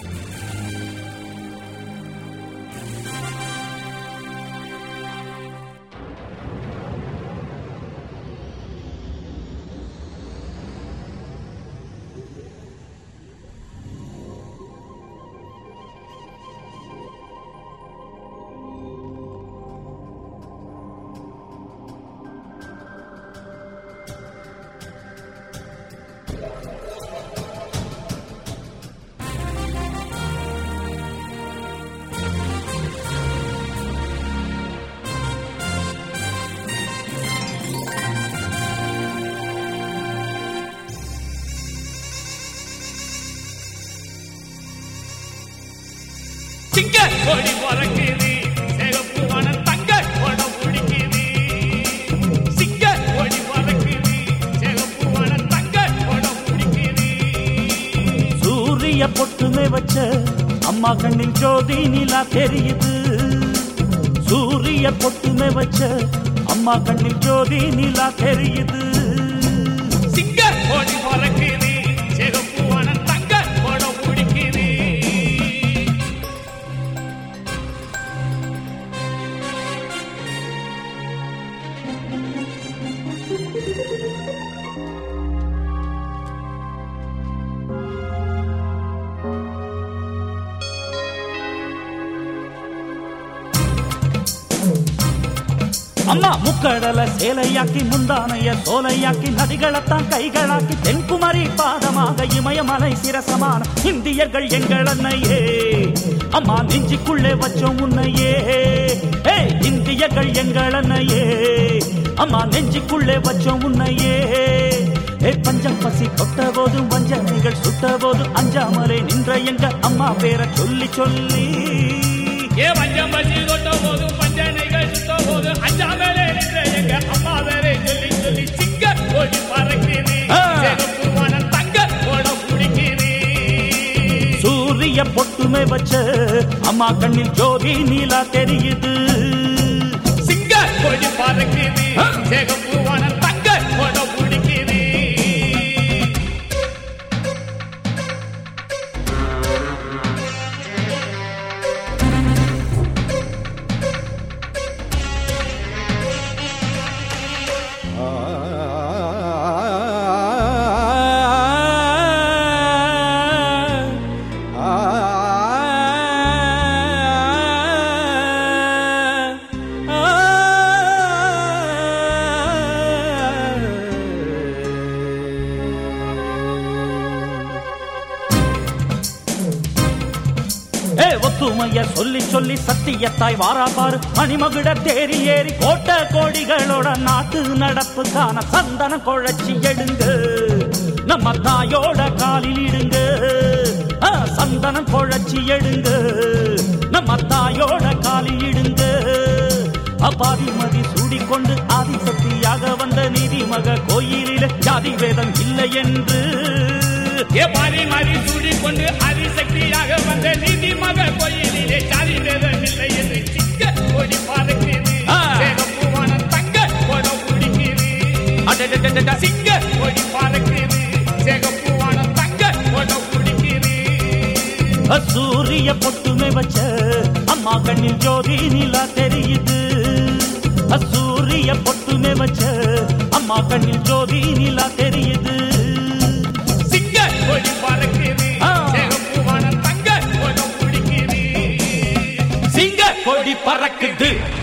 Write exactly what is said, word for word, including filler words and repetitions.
சிங்க கொடி பறக்குது சிகப்பு வானம் தங்க கொடம் பிடிக்குது. சிங்க கொடி பறக்குது சிகப்பு வானம் தங்க கொடம் பிடிக்குது. சூரிய பொட்டுமே வச்ச அம்மா கண்ணில் ஜோதி நிலா தெரியுது. சூரிய பொட்டுமே வச்ச அம்மா கண்ணில் ஜோதி நிலா தெரியுது. சிங்க கொடி பறக்குது சிகப்பு வானம் தங்க கொடம் பிடிக்குது. அம்மா முக்கடல சேலையாக்கி முந்தானைய சோலையாக்கி நதிகளைத்தான் கைகளாக்கி தென்குமரி பாதமாக இமயமலை சிரசமான இந்தியர்கள் எங்கள் அன்னையே. அம்மா நெஞ்சுக்குள்ளே வச்சோம் உன்னையே. இந்தியர்கள் எங்கள் அன்னையே. அம்மா நெஞ்சுக்குள்ளே வச்சோம் உன்னையே. பஞ்சம் பசி கொட்ட போதும் வஞ்சனைகள் சுட்ட போதும் அஞ்சாமலே நின்ற எங்க அம்மா பேரை சொல்லி சொல்லி. ஏ பஞ்சம் பசி கொட்ட போதும் வஞ்சனைகள் சுட்ட போதும் அஞ்சாமலே நின்ற எங்க அம்மா பேரை சொல்லி சொல்லி. சிங்க கொடி பறக்குது சிகப்பு வானம் தங்க கொடம் பிடிக்குது. சூரிய பொட்டுமே வச்ச அம்மா கண்ணில் ஜோதி நீலா தெரியுது. சிங்க கொடி பறக்குது சிகப்பு வானம் தங்க கொடம் பிடிக்குது. ஒத்துமைய சொல்லி சொல்லி சத்தியத்தாய் வாராபாரு மணிமகுட தேரி ஏறி கோட்ட கோடிகளோட நாட்டு நடப்புக்கான சந்தன குழச்சி எடுங்க. நம்ம தாயோட காலில் இடுங்க. சந்தனம் குழச்சி எடுங்க. நம்ம தாயோட காலில் இடுங்க. அபாதிமதி சூடிக்கொண்டு ஆதிசக்தியாக வந்த நீதிமக கோயிலில் ஜாதி வேதம் இல்லை என்று. மாறி மாறி சூடிக்கொண்டு அதிசக்தியாக வந்த நீதி மக கோயிலிலே ஜாதி வேதம் இல்லை என்று. சிங்க கொடி பறக்குது சிகப்பு வானம் தங்க கொடம் பிடிக்குது. சிங்க கொடி பறக்குது சிகப்பு வானம் தங்க கொடம் பிடிக்குது. சூரிய பொட்டுமே வச்ச அம்மா கண்ணில் ஜோதி நிலா தெரியுது. சூரிய பொட்டுமே வச்ச அம்மா கண்ணில் ஜோதி நிலா தெரியுது. கொடி பறக்குது சிகப்பு வானம் தங்க கொடம் பிடிக்குது. சிங்க கொடி பறக்குது.